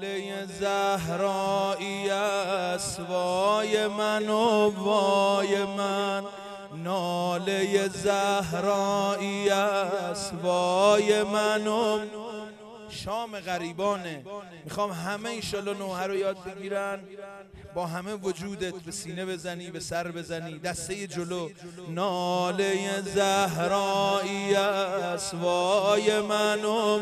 ناله زهرایی است وای من و وای من، ناله زهرایی است وای من و شام غریبانه. میخوام همه ایشالا نوحه رو یاد بگیرن، با همه وجودت به سینه بزنی، به سر بزنی، دسته جلو. ناله زهرایی است وای من و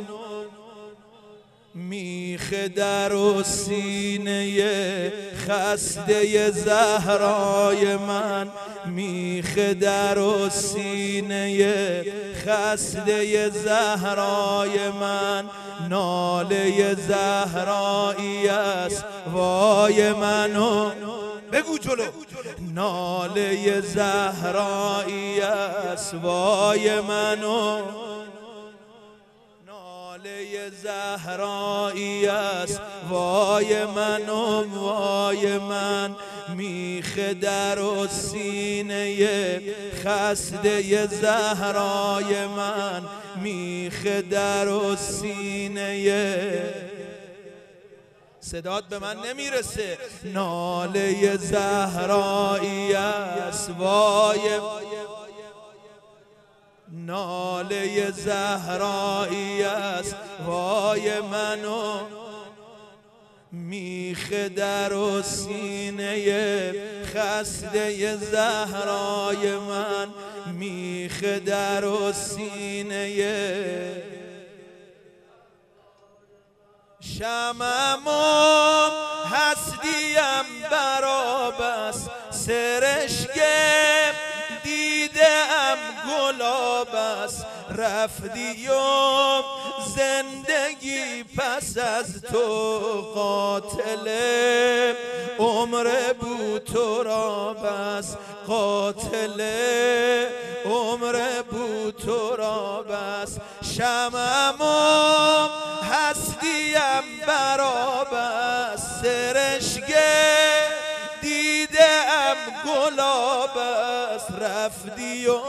میخ در و سینه خسته زهرای من، میخ در و سینه خسته زهرای من، ناله زهرایی است وای منو بگو جلو. ناله زهرایی است وای منو، ناله زهرایی است وای من و وای من، میخ در و سینه خسته زهرای من، میخ در و سینه. صدات به من نمیرسه. ناله زهرایی است وای، ناله زهرایی است وای منو، میخ در و سینه خسته زهرای من، میخ در و سینه. شمعم هستیم براب است، سرشگم دیدم گلاب است، رفتی و زندگی پس از تو قاتل عمر بود تراب است، قاتل عمر بود تراب است. شمعم هستیم براب است، سرشگه دیدم گلاب است، رفتی و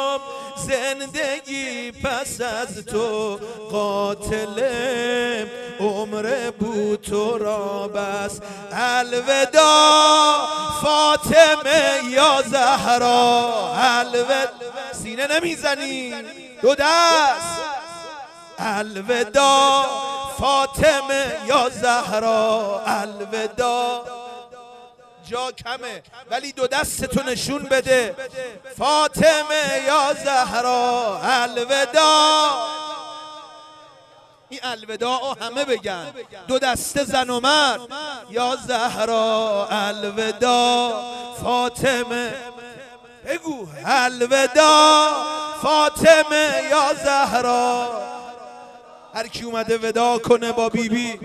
زندگی پس از تو قاتل عمر بود تراب است. الوداع فاطمه یا زهرا، الوداع. سینه نمیزنی، دو دست. الوداع فاطمه یا زهرا، الوداع. جا کمه ولی دو دستتو نشون بده. فاطمه یا زهرا الوداع. این الوداع رو همه بگن، دو دسته زن و مرد. یا زهرا الوداع فاطمه، بگو الوداع فاطمه یا زهرا. هر کی اومده ودا کنه با بیبی.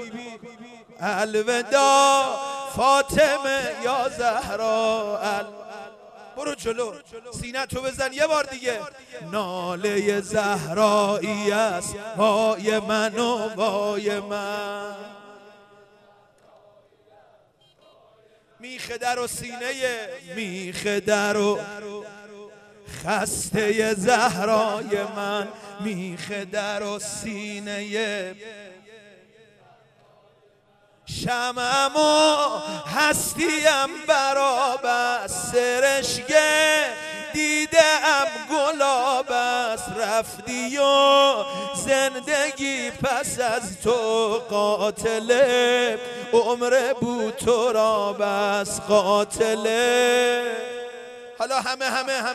الوداع فاطمه یا زهرا. برو جلو، سینه تو بزن یه بار دیگه. ناله زهرایی است وای من و وای من، میخ در و سینه، میخ در و خسته زهرای من، میخ در و سینه. شمعم و هستیم براب است، سرشگه دیدم گلاب است، رفتی و زندگی پس از تو قاتل عمر بود تراب است، قاتل. حالا همه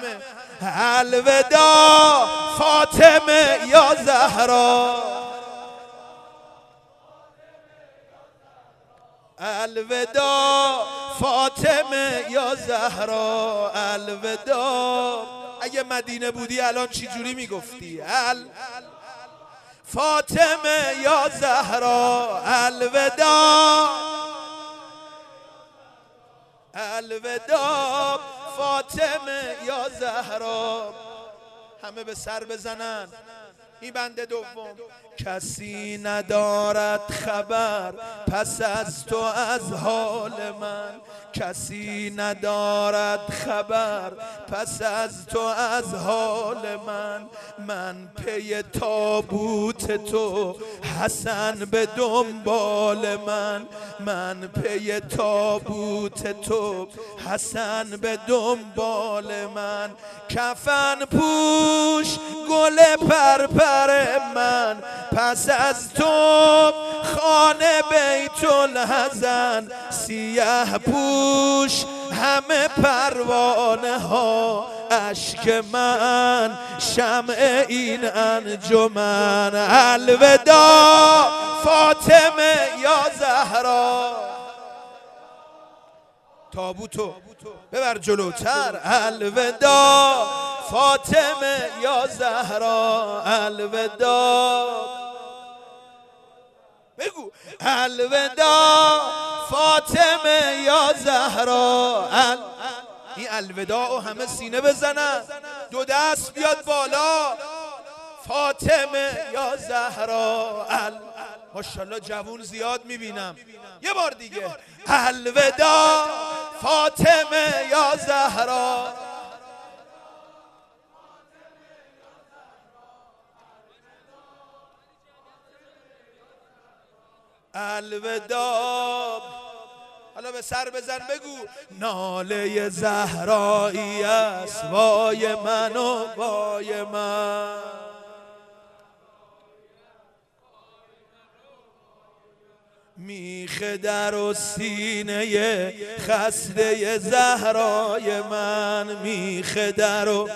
الوداع فاطمه یا زهرا، الوداع فاطمه یا زهرا الوداع. اگه مدینه بودی الان چی جوری میگفتی؟ فاطمه یا زهرا الوداع، الوداع فاطمه یا زهرا. همه به سر بزنن. این بنده دوم. کسی ندارد خبر پس از تو از حال من، کسی ندارد خبر پس از تو از حال من پی تابوت تو حسن به دنبال من پی تابوت تو حسن به دنبال من. کفن پوش گل پرپر من، پس از تو خانه بیت الحزن. سیاه پوش همه پروانه ها اشک من، شمع این انجمن. الوداع فاطمه یا زهرا. تابوتو ببر جلوتر. الوداع فاطمه یا زهرا. الوداع بگو. الوداع فاطمه یا زهرا. این الوداع و همه سینه بزنن، دو دست بیاد بالا. فاطمه یا زهرا. ماشاءالله جوون زیاد میبینم. یه بار دیگه. الوداع فاطمه یا زهرا. الوداع. حالا به سر بزن بگو. ناله زهرایی است وای من و وای من. میخ در و سینه خسته زهرای من. میخ در و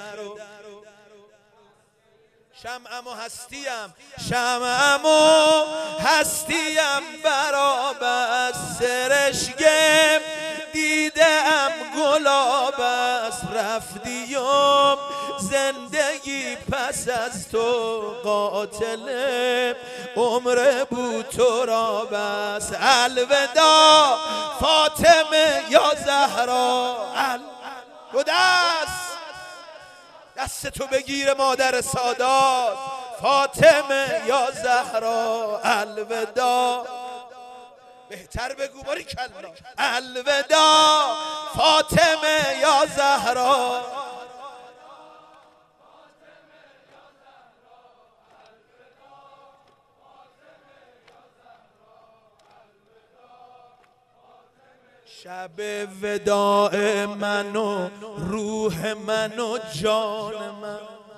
شمعم و هستیم، شمعم و هستیم براب از سرشگم. دیدم گلاب است رفتیم زندگی پس از تو قاتل عمر بود تو را بس. الوداع فاطمه یا زهرا. دو دست تو بگیر مادر سادات. فاطمه یا زهرا. الوداع. بهتر بگو باریکلا. الوداع فاطمه یا زهرا. شب وداع من و روح من و جان من.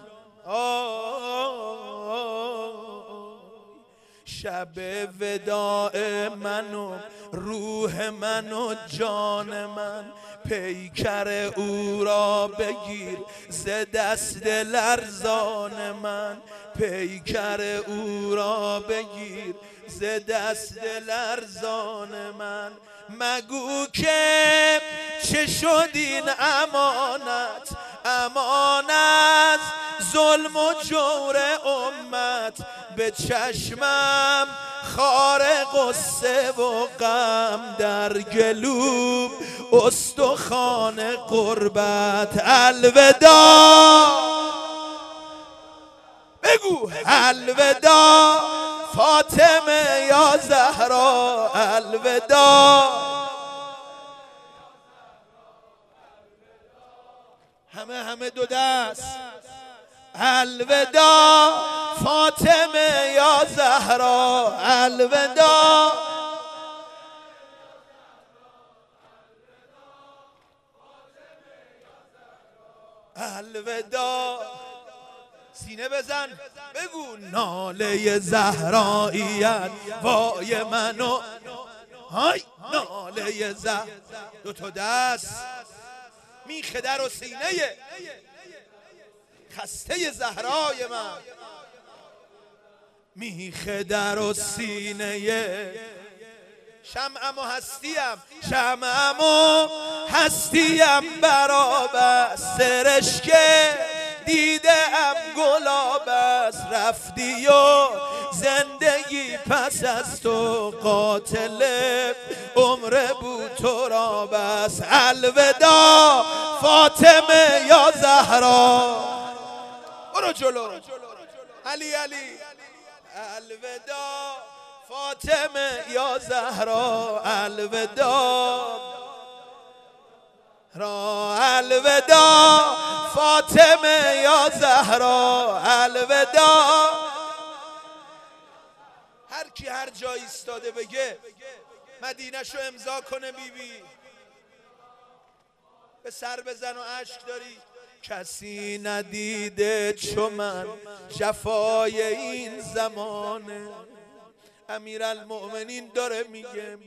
شب وداع من و روح من و جان من. پیکر او را بگیر ز دست لرزان من. پیکر او را بگیر ز دست لرزان من. مگو که چه شد این امانت، امانت ظلم و جور امت. به چشمم خار قصه و غم، در گلوم استخوان قربت. الوداع بگو. الوداع فاطمه یا زهرا. الوداع. همه دو دست. الوداع فاطمه یا زهرا. الوداع. الوداع. سینه بزن بگو. ناله زهراییت وای منو. های ناله زهر. دو تا دست. میخ در و سینه خسته زهرای من. میخ در و سینه. شمعم و هستیم، شمعم و هستیم براب است سرشکه. دیدم گلاب است رفتی و زندگی پس از تو قاتل عمر بود تو را بس. الوداع فاطمه یا زهرا. برو جلو. علی الوداع فاطمه یا زهرا الوداع الوداع فاطمه یا زهرا الوداع. هر کی هر جایی ایستاده بگه مدینه‌شو امضا کنه بیبی. به سر بزن و اشک داری. کسی ندیده چو من جفای این زمانه. امیرالمؤمنین داره میگه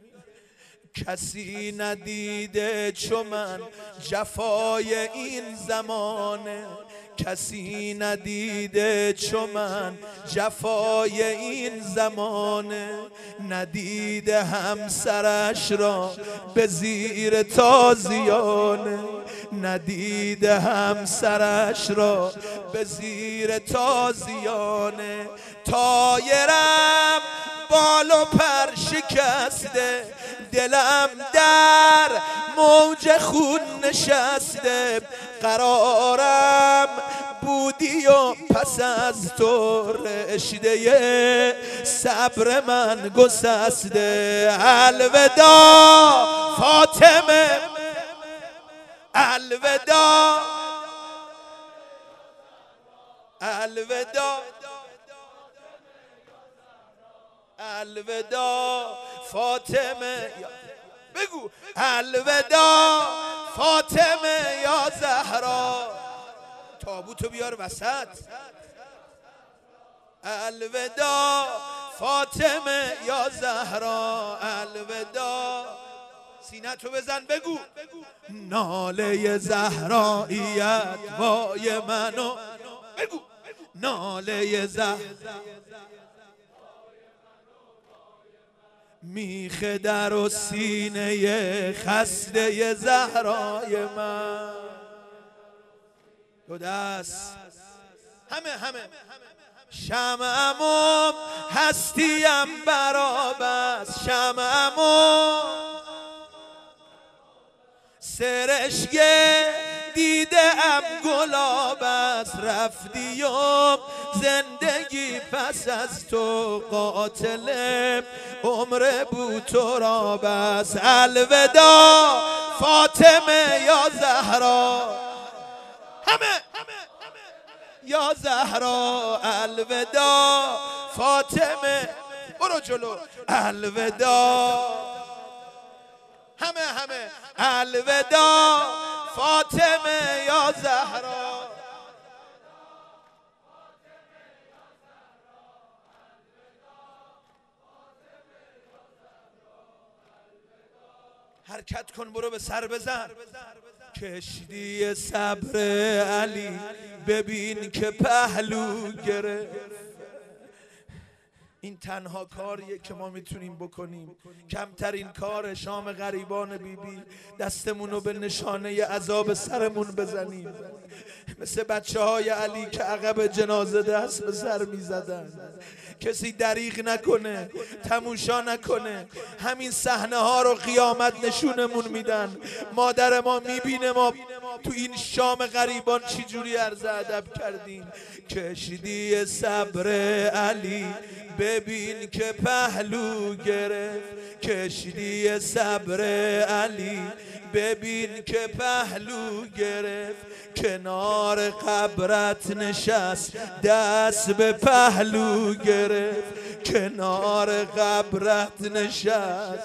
کسی ندیده چو من جفای این زمانه. کسی ندیده چو من جفای این زمانه. ندیده همسرش را به زیر تازیانه. ندیده همسرش را به زیر تازیانه. طایرم بال و پر شکسته دلم در موج خون نشسته. قرارم بودی و پس از تو رشته صبر من گسسته. الوداع فاطمه الوداع الوداع الوداع فاطمه بگو الوداع فاطمه یا زهرا. تابوتو بیار وسط. الوداع فاطمه یا زهرا الوداع. سینه‌تو بزن بگو ناله زهراییت وای منو. بگو ناله زهرا میخ در و سینه خسته زهرای من. دو دست همه شمعم هستیم براب است. شمعم سرشگه دیده ام گلاب است. رفتیم زندگی پس از تو قاتل عمر بود تراب است. الوداع فاطمه یا زهرا همه یا زهرا الوداع فاطمه. برو جلو. الوداع همه الوداع فاطمه یا زهرا. حرکت کن برو به سر بزن. کشتی صبر علی ببین که پهلو گرفت. این تنها کاریه که ما میتونیم بکنیم. کمترین کار شام غریبان بیبی دستمونو به نشانه عذاب سرمون بزنیم. مثل بچه های علی که عقب جنازه دست به سر میزدن. کسی دریغ نکنه، تماشا نکنه. همین صحنه ها رو قیامت نشونمون میدن. مادر ما میبینه ما تو این شام غریبان چی جوری عرض ادب کردیم. کشتی صبر علی ببین که پهلو گرفت. کشتی صبر علی ببین که پهلو گرفت. کنار قبرت نشست دست به پهلو گرفت. کنار قبرت نشست.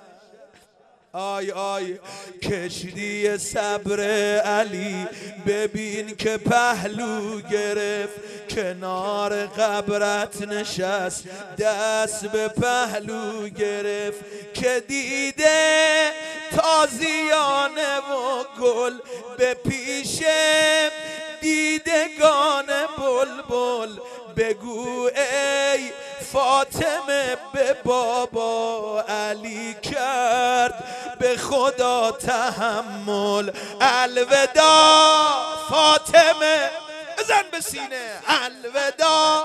آی آی کشتی صبر علی ببین که پهلو گرفت. کنار قبرت نشست دست به پهلو گرفت. که دیده تازیانه و گل به پیش دیدگان بلبل. بگو ای فاطمه به بابا علی کرد به خدا تحمل. الوداع فاطمه بزن به سینه. الوداع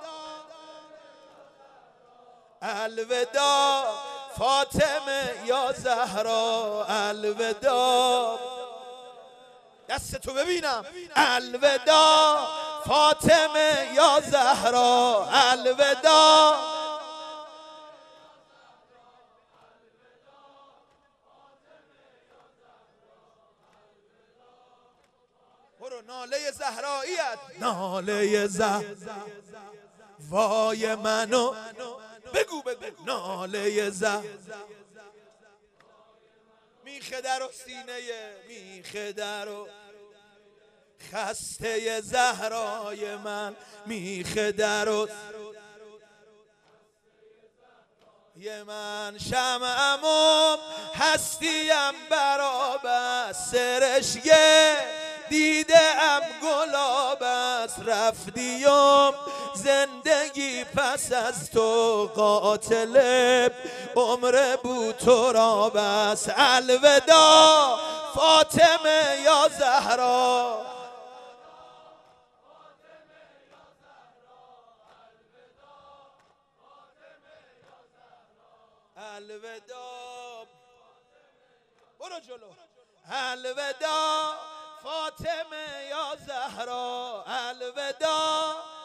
الوداع فاطمه یا زهرا الوداع. دستتو ببینم. الوداع فاطمه یا زهرا الوداع. برو ناله زهراییت، ناله وای منو بگو ناله میخه در و سینه میخه در و خسته زهرای من، میخه در و من شمعم هستیم براب است سرشگه، دیده ام گلاب است رفتیم زندگی پس از تو قاتل عمر بود تراب است. الوداع فاطمه یا زهرا. الوداع برو جلو. الوداع فاطمه یا زهرا الوداع.